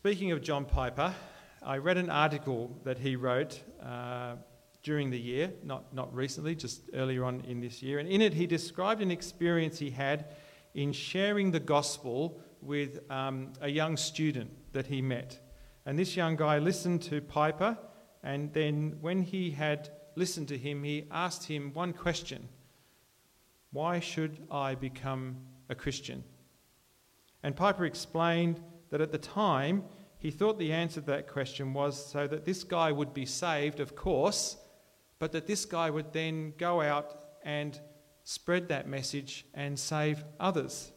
Speaking of John Piper, I read an article that he wrote during the year, not recently, just earlier on in this year. And in it, he described an experience he had in sharing the gospel with a young student that he met. And this young guy listened to Piper, and then when he had listened to him, he asked him one question: why should I become a Christian? And Piper explained that at the time, he thought the answer to that question was so that this guy would be saved, of course, but that this guy would then go out and spread that message and save others.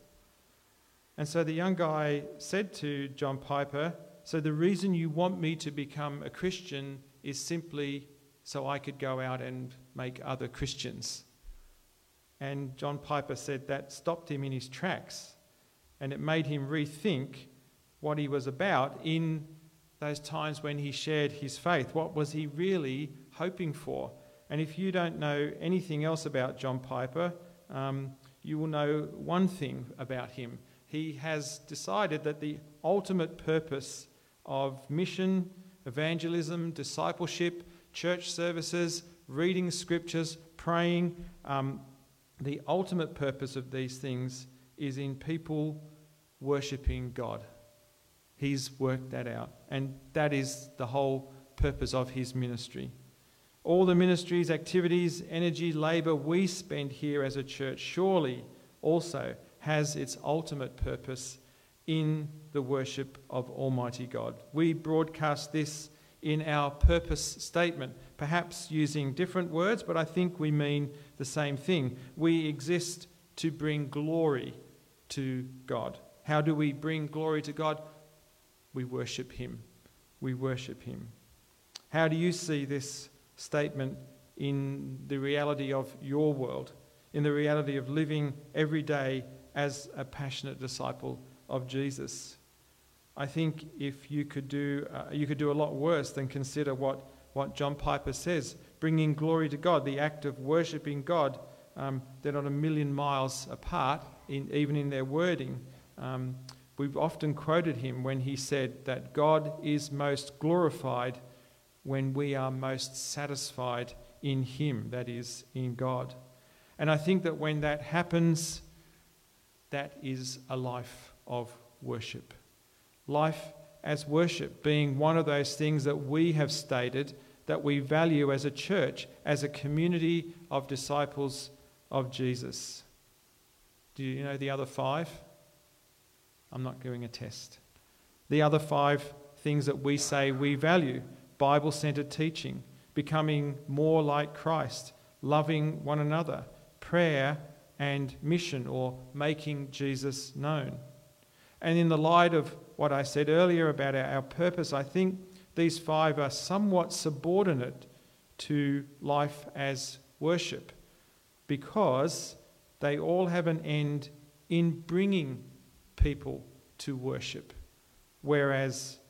And so the young guy said to John Piper, so the reason you want me to become a Christian is simply so I could go out and make other Christians. And John Piper said that stopped him in his tracks, and it made him rethink what he was about in those times when he shared his faith. What was he really hoping for? And if you don't know anything else about John Piper, you will know one thing about him. He has decided that the ultimate purpose of mission, evangelism, discipleship, church services, reading scriptures, praying, the ultimate purpose of these things is in people worshipping God. He's worked that out, and that is the whole purpose of his ministry. All the ministries, activities, energy, labour we spend here as a church surely also has its ultimate purpose in the worship of Almighty God. We broadcast this in our purpose statement, perhaps using different words, but I think we mean the same thing. We exist to bring glory to God. How do we bring glory to God? We worship him. We worship him. How do you see this statement in the reality of your world, in the reality of living every day as a passionate disciple of Jesus? I think if you could do a lot worse than consider what John Piper says, bringing glory to God, the act of worshipping God. They're not a million miles apart, even in their wording. We've often quoted him when he said that God is most glorified when we are most satisfied in him, that is, in God. And I think that when that happens, that is a life of worship. Life as worship being one of those things that we have stated that we value as a church, as a community of disciples of Jesus. Do you know the other 5? I'm not doing a test. The other 5 things that we say we value: Bible-centered teaching, becoming more like Christ, loving one another, prayer and mission, or making Jesus known. And in the light of what I said earlier about our purpose, I think these 5 are somewhat subordinate to life as worship, because they all have an end in bringing people to worship, whereas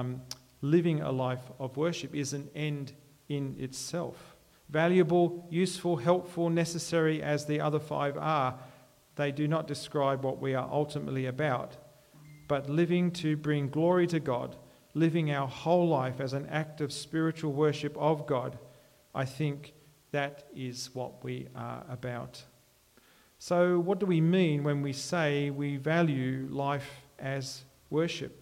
living a life of worship is an end in itself. Valuable, useful, helpful, necessary as the other 5 are, they do not describe what we are ultimately about. But living to bring glory to God, living our whole life as an act of spiritual worship of God, I think that is what we are about. So what do we mean when we say we value life as worship?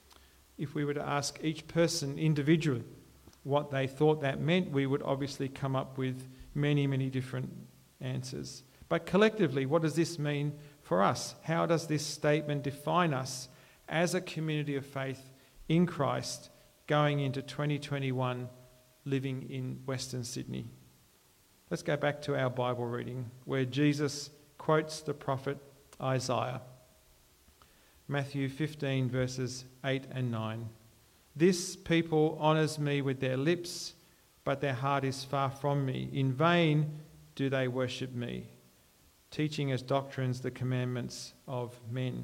If we were to ask each person individually what they thought that meant, we would obviously come up with many, many different answers. But collectively, what does this mean for us? How does this statement define us as a community of faith in Christ going into 2021, living in Western Sydney? Let's go back to our Bible reading where Jesus quotes the prophet Isaiah. Matthew 15 verses 8 and 9. This people honours me with their lips, but their heart is far from me. In vain do they worship me, teaching as doctrines the commandments of men.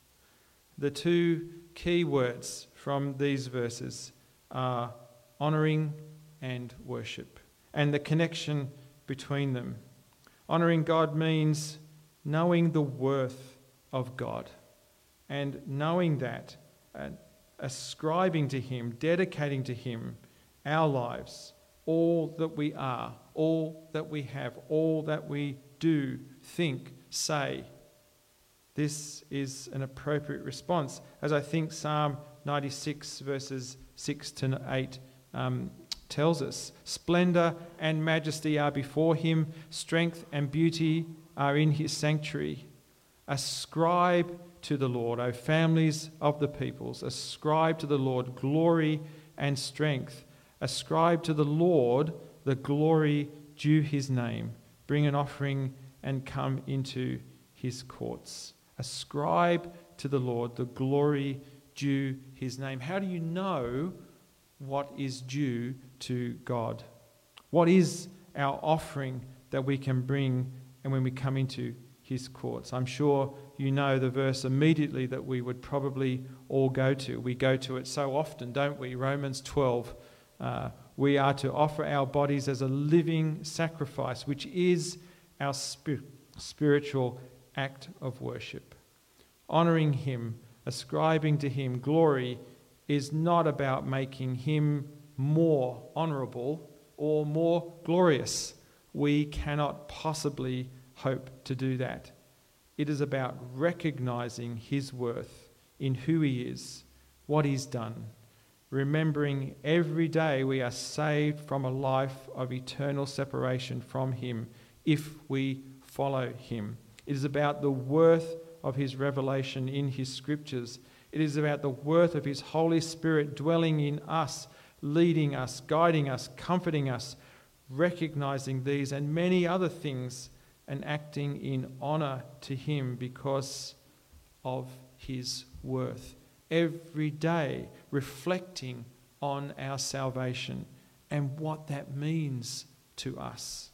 The 2 key words from these verses are honouring and worship, and the connection between them. Honouring God means knowing the worth of God, and knowing that ascribing to him, dedicating to him our lives, all that we are, all that we have, all that we do, think, say. This is an appropriate response, as I think Psalm 96 verses 6 to 8 tells us. Splendor and majesty are before him, strength and beauty are in his sanctuary. Ascribe to the Lord, O families of the peoples, ascribe to the Lord glory and strength. Ascribe to the Lord the glory due his name. Bring an offering and come into his courts. Ascribe to the Lord the glory due his name. How do you know what is due to God? What is our offering that we can bring and when we come into his courts? I'm sure you know the verse immediately that we would probably all go to. We go to it so often, don't we? Romans 12. We are to offer our bodies as a living sacrifice, which is our spiritual act of worship. Honouring him, ascribing to him glory is not about making him more honourable or more glorious. We cannot possibly hope to do that. It is about recognising his worth in who he is, what he's done, remembering every day we are saved from a life of eternal separation from him if we follow him. It is about the worth of his revelation in his scriptures. It is about the worth of his Holy Spirit dwelling in us, leading us, guiding us, comforting us, recognising these and many other things and acting in honour to him because of his worth. Every day reflecting on our salvation and what that means to us.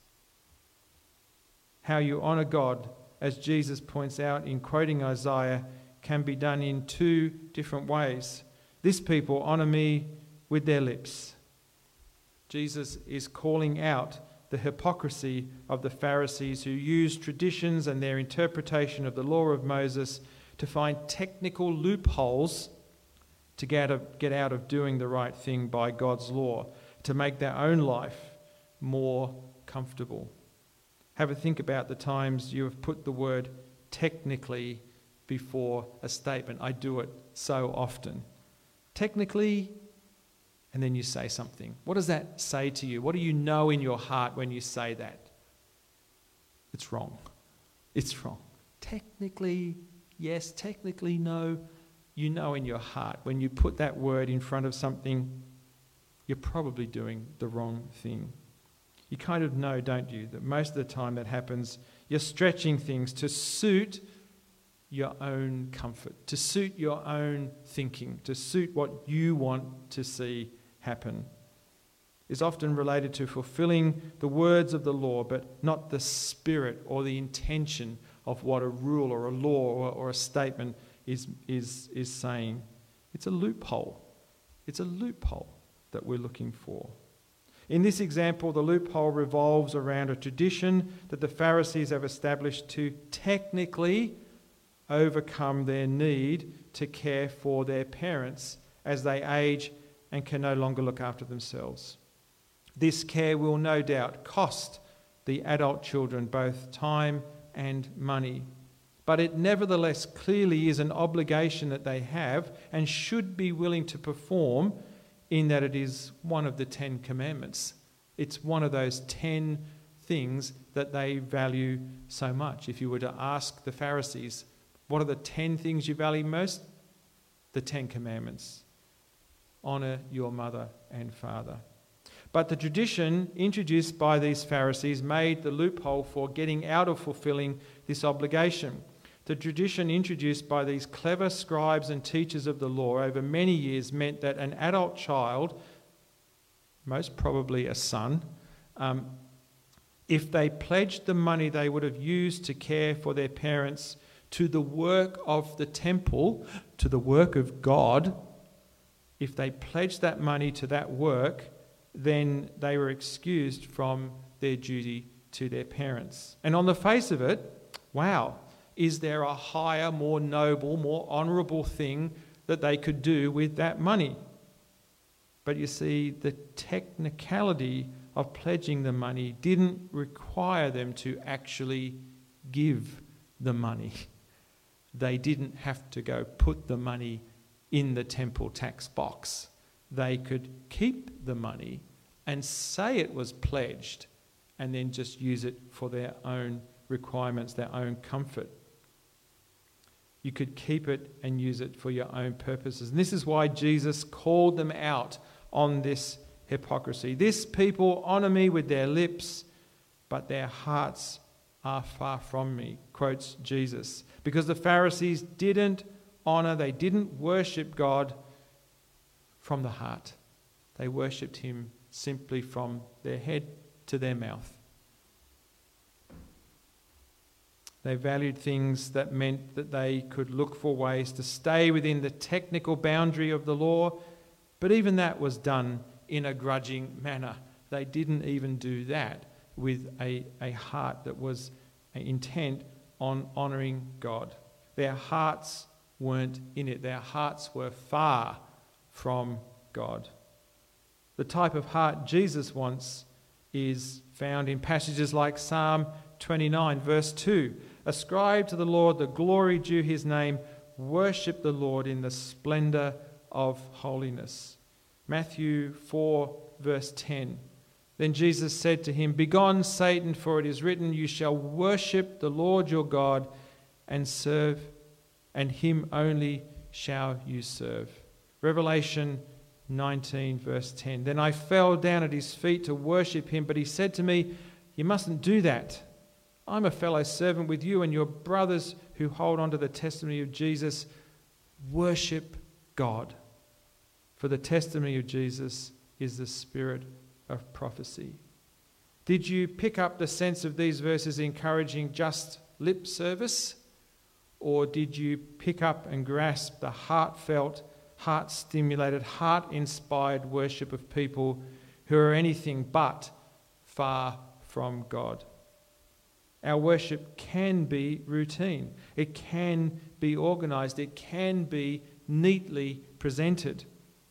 How you honour God, as Jesus points out in quoting Isaiah, can be done in two different ways. This people honour me with their lips. Jesus is calling out the hypocrisy of the Pharisees who used traditions and their interpretation of the law of Moses to find technical loopholes to get out of doing the right thing by God's law, to make their own life more comfortable. Have a think about the times you have put the word technically before a statement. I do it so often. Technically, and then you say something. What does that say to you? What do you know in your heart when you say that? It's wrong. It's wrong. Technically, yes. Technically, no. You know in your heart when you put that word in front of something, you're probably doing the wrong thing. You kind of know, don't you, that most of the time that happens, you're stretching things to suit your own comfort, to suit your own thinking, to suit what you want to see happen. Is often related to fulfilling the words of the law, but not the spirit or the intention of what a rule or a law or a statement is saying. It's a loophole. It's a loophole that we're looking for. In this example, the loophole revolves around a tradition that the Pharisees have established to technically overcome their need to care for their parents as they age and can no longer look after themselves. This care will no doubt cost the adult children both time and money, but it nevertheless clearly is an obligation that they have and should be willing to perform, in that it is one of the 10 commandments. It's one of those 10 things that they value so much. If you were to ask the Pharisees, what are the 10 things you value most? The 10 commandments. Honour your mother and father. But the tradition introduced by these Pharisees made the loophole for getting out of fulfilling this obligation. The tradition introduced by these clever scribes and teachers of the law over many years meant that an adult child, most probably a son, if they pledged the money they would have used to care for their parents to the work of the temple, to the work of God, if they pledged that money to that work, then they were excused from their duty to their parents. And on the face of it, wow, is there a higher, more noble, more honourable thing that they could do with that money. But you see, the technicality of pledging the money didn't require them to actually give the money. They didn't have to go put the money in the temple tax box. They could keep the money and say it was pledged and then just use it for their own requirements, their own comfort. You could keep it and use it for your own purposes. And this is why Jesus called them out on this hypocrisy. This people honour me with their lips, but their hearts are far from me, quotes Jesus. Because the Pharisees didn't honour, they didn't worship God from the heart. They worshipped him simply from their head to their mouth. They valued things that meant that they could look for ways to stay within the technical boundary of the law, but even that was done in a grudging manner. They didn't even do that with a heart that was intent on honouring God. Their hearts weren't in it. Their hearts were far from God. The type of heart Jesus wants is found in passages like Psalm 29, verse 2. Ascribe to the Lord the glory due his name. Worship the Lord in the splendour of holiness. Matthew 4, verse 10. Then Jesus said to him, Begone, Satan, for it is written, You shall worship the Lord your God and serve, and him only shall you serve. Revelation 19, verse 10. Then I fell down at his feet to worship him, but he said to me, You mustn't do that. I'm a fellow servant with you and your brothers who hold on to the testimony of Jesus. Worship God. For the testimony of Jesus is the spirit of prophecy. Did you pick up the sense of these verses encouraging just lip service? Or did you pick up and grasp the heartfelt, heart-stimulated, heart-inspired worship of people who are anything but far from God? Our worship can be routine. It can be organised. It can be neatly presented.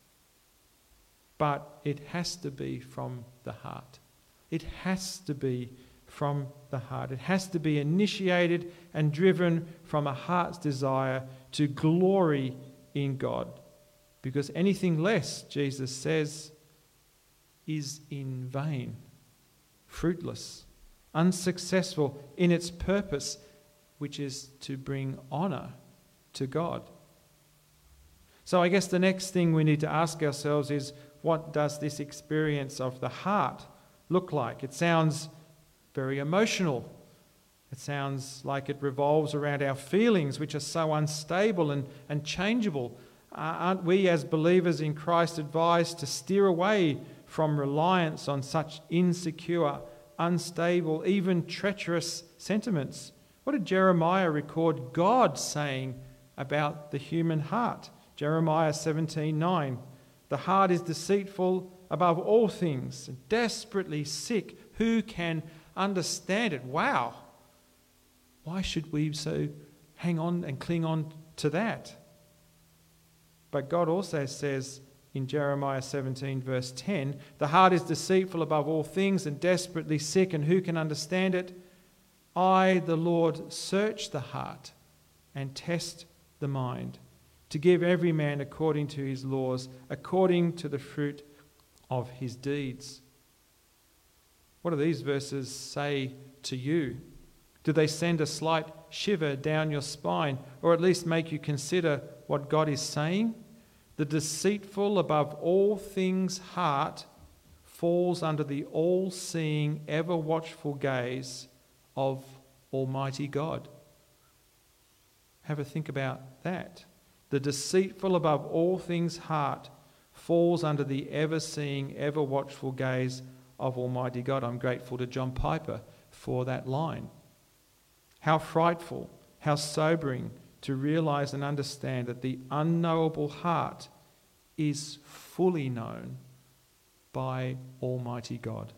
But it has to be from the heart. It has to be from the heart. It has to be initiated and driven from a heart's desire to glory in God. Because anything less, Jesus says, is in vain, fruitless, unsuccessful in its purpose, which is to bring honour to God. So I guess the next thing we need to ask ourselves is, what does this experience of the heart look like? It sounds very emotional. It sounds like it revolves around our feelings, which are so unstable and changeable. Aren't we as believers in Christ advised to steer away from reliance on such insecure, unstable, even treacherous sentiments? What did Jeremiah record God saying about the human heart? Jeremiah 17:9. The heart is deceitful above all things, desperately sick. Who can understand it? Wow. Why should we so hang on and cling on to that? But God also says in Jeremiah 17 verse 10, the heart is deceitful above all things and desperately sick, and who can understand it? I, the Lord, search the heart and test the mind, to give every man according to his laws, according to the fruit of his deeds. What do these verses say to you? Do they send a slight shiver down your spine, or at least make you consider what God is saying? The deceitful above all things heart falls under the all-seeing, ever-watchful gaze of Almighty God. Have a think about that. The deceitful above all things heart falls under the ever-seeing, ever-watchful gaze of Almighty God. I'm grateful to John Piper for that line. How frightful, how sobering to realise and understand that the unknowable heart is fully known by Almighty God.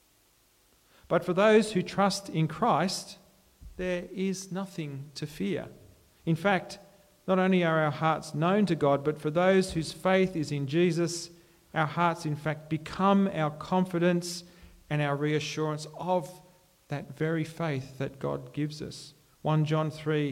But for those who trust in Christ, there is nothing to fear. In fact, Not only are our hearts known to God, but for those whose faith is in Jesus, our hearts in fact become our confidence and our reassurance of that very faith that God gives us. 1 John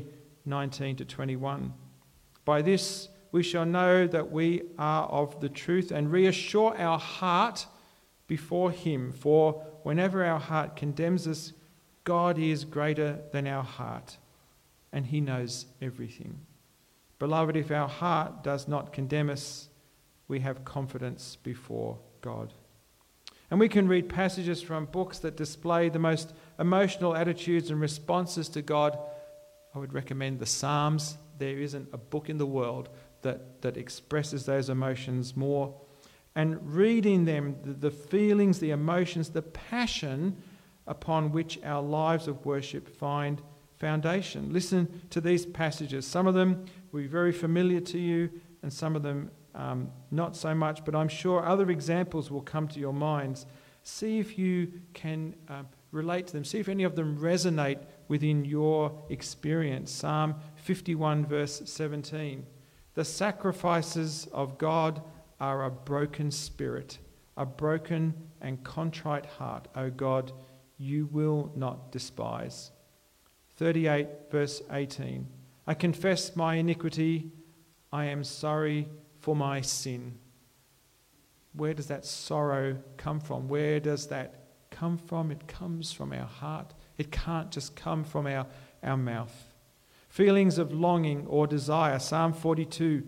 3:19-21. By this we shall know that we are of the truth and reassure our heart before him. For whenever our heart condemns us, God is greater than our heart, and he knows everything. Beloved, if our heart does not condemn us, we have confidence before God. And we can read passages from books that display the most emotional attitudes and responses to God. I would recommend the Psalms. There isn't a book in the world that expresses those emotions more. And reading them, the feelings, the emotions, the passion upon which our lives of worship find foundation. Listen to these passages. Some of them will be very familiar to you, and some of them not so much, but I'm sure other examples will come to your minds. See if you can relate to them. See if any of them resonate within your experience. Psalm 51 verse 17. The sacrifices of God are a broken spirit, a broken and contrite heart. O God, you will not despise. 38 verse 18. I confess my iniquity. I am sorry for my sin. Where does that sorrow come from? Where does that come from? It comes from our heart. It can't just come from our mouth. Feelings of longing or desire. Psalm 42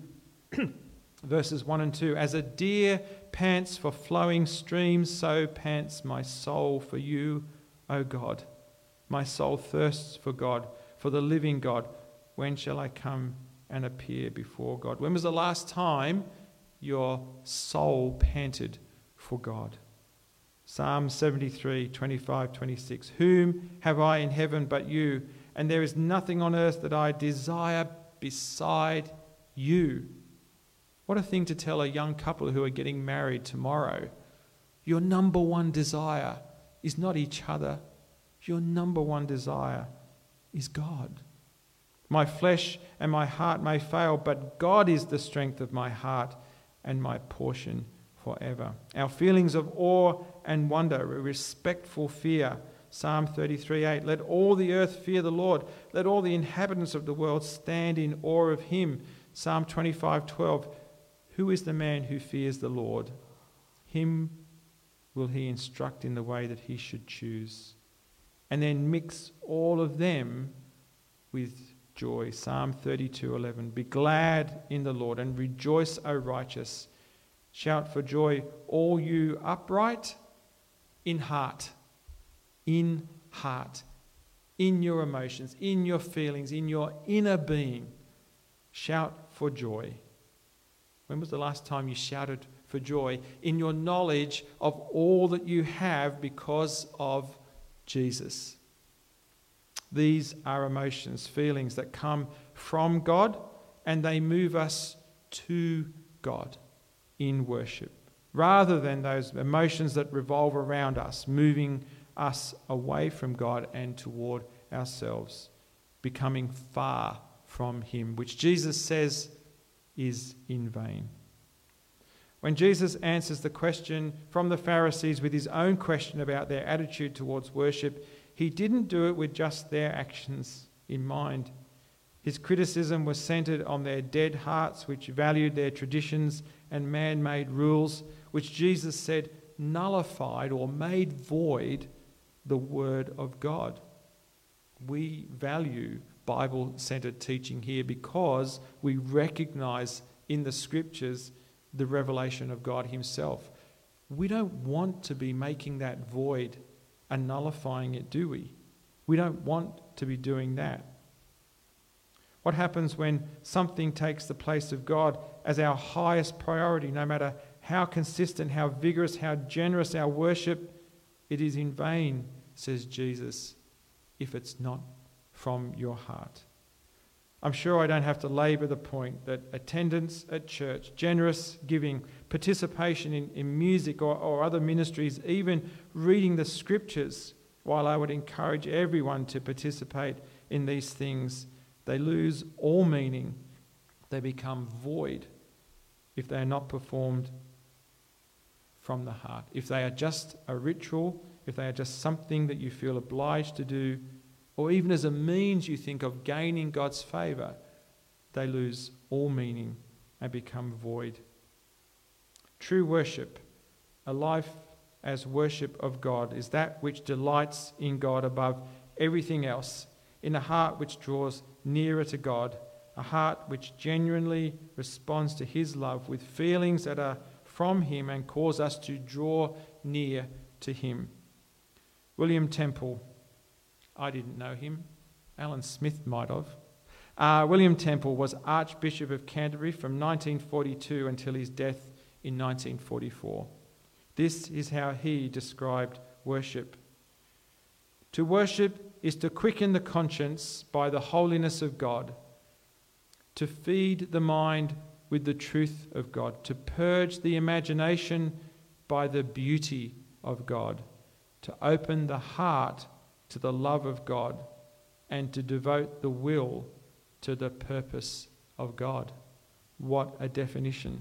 verses 1 and 2. As a deer pants for flowing streams, so pants my soul for you, O God. My soul thirsts for God, for the living God. When shall I come and appear before God? When was the last time your soul panted for God? Psalm 73, 25, 26. Whom have I in heaven but you? And there is nothing on earth that I desire beside you. What a thing to tell a young couple who are getting married tomorrow. Your number one desire is not each other. Your number one desire is God. My flesh and my heart may fail, but God is the strength of my heart and my portion forever. Our feelings of awe and wonder, respectful fear. Psalm 33:8. Let all the earth fear the Lord. Let all the inhabitants of the world stand in awe of him. Psalm 25:12. Who is the man who fears the Lord? Him will he instruct in the way that he should choose. And then mix all of them with joy. Psalm 32:11. Be glad in the Lord and rejoice, O righteous. Shout for joy, all you upright in heart. In heart. In your emotions, in your feelings, in your inner being. Shout for joy. When was the last time you shouted for joy? In your knowledge of all that you have because of Jesus. These are emotions, feelings that come from God, and they move us to God in worship, rather than those emotions that revolve around us, moving us away from God and toward ourselves, becoming far from him, which Jesus says is in vain. When Jesus answers the question from the Pharisees with his own question about their attitude towards worship, he didn't do it with just their actions in mind. His criticism was centered on their dead hearts, which valued their traditions and man-made rules, which Jesus said nullified or made void the word of God. We value Bible-centered teaching here because we recognize in the scriptures the revelation of God himself. We don't want to be making that void and nullifying it, do we? We don't want to be doing that. What happens when something takes the place of God as our highest priority, no matter how consistent, how vigorous, how generous our worship? It is in vain, says Jesus, if it's not from your heart. I'm sure I don't have to labour the point that attendance at church, generous giving, participation in music or other ministries, even reading the scriptures, while I would encourage everyone to participate in these things, they lose all meaning They become void if they are not performed from the heart. If they are just a ritual, if they are just something that you feel obliged to do, or even as a means you think of gaining God's favour, they lose all meaning and become void. True worship, a life as worship of God, is that which delights in God above everything else, in a heart which draws nearer to God, a heart which genuinely responds to his love with feelings that are from him and cause us to draw near to him. William Temple, I didn't know him, Alan Smith might have. William Temple was Archbishop of Canterbury from 1942 until his death in 1944. This is how he described worship. To worship is to quicken the conscience by the holiness of God, to feed the mind with the truth of God, to purge the imagination by the beauty of God, to open the heart to the love of God, and to devote the will to the purpose of God. What a definition.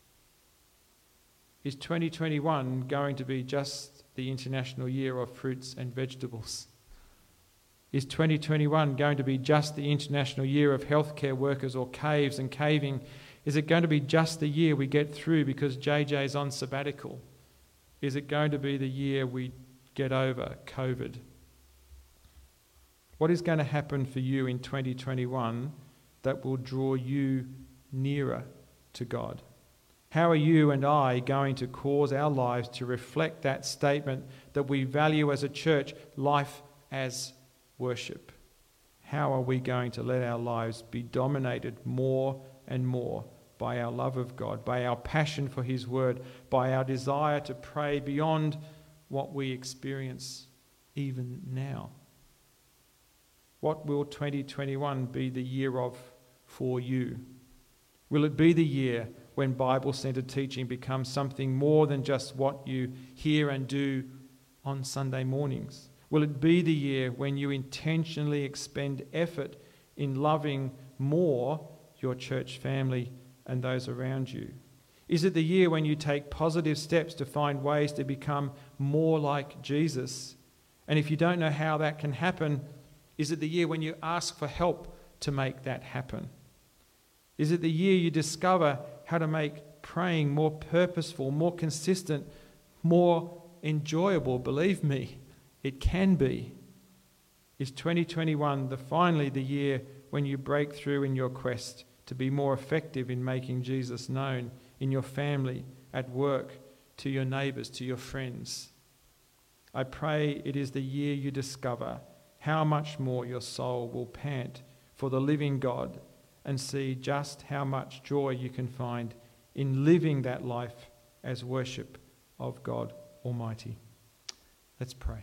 Is 2021 going to be just the International Year of Fruits and Vegetables? Is 2021 going to be just the International Year of Healthcare Workers or caves and caving? Is it going to be just the year we get through because JJ's on sabbatical? Is it going to be the year we get over COVID? What is going to happen for you in 2021 that will draw you nearer to God? How are you and I going to cause our lives to reflect that statement that we value as a church, life as worship? How are we going to let our lives be dominated more and more by our love of God, by our passion for his word, by our desire to pray beyond what we experience even now? What will 2021 be the year of for you? Will it be the year when Bible-centered teaching becomes something more than just what you hear and do on Sunday mornings? Will it be the year when you intentionally expend effort in loving more your church family and those around you? Is it the year when you take positive steps to find ways to become more like Jesus? And if you don't know how that can happen, is it the year when you ask for help to make that happen? Is it the year you discover how to make praying more purposeful, more consistent, more enjoyable? Believe me, it can be. Is 2021 finally the year when you break through in your quest to be more effective in making Jesus known in your family, at work, to your neighbours, to your friends? I pray it is the year you discover how much more your soul will pant for the living God, and see just how much joy you can find in living that life as worship of God Almighty. Let's pray.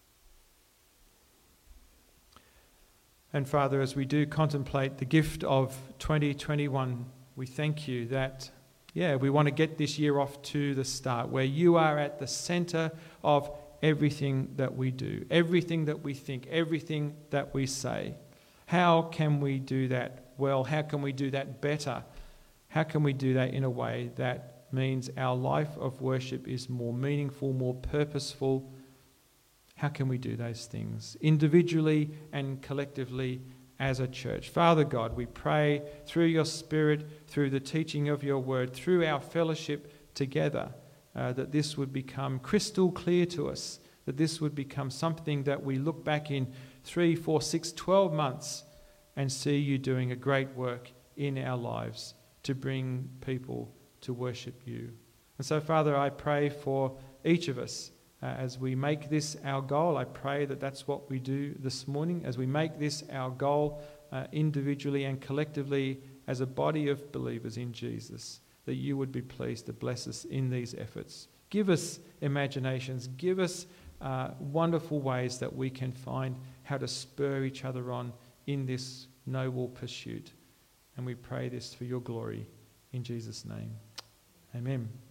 And Father, as we do contemplate the gift of 2021, we thank you that, we want to get this year off to the start, where you are at the centre of everything that we do, everything that we think, everything that we say. How can we do that well? How can we do that better? How can we do that in a way that means our life of worship is more meaningful, more purposeful? How can we do those things individually and collectively as a church? Father God, we pray through your Spirit, through the teaching of your word, through our fellowship together, that this would become crystal clear to us, that this would become something that we look back in 3, 4, 6, 12 months and see you doing a great work in our lives to bring people to worship you. And so, Father, I pray for each of us as we make this our goal. I pray that that's what we do this morning, as we make this our goal individually and collectively as a body of believers in Jesus, that you would be pleased to bless us in these efforts. Give us imaginations, give us wonderful ways that we can find how to spur each other on in this noble pursuit. And we pray this for your glory in Jesus' name. Amen.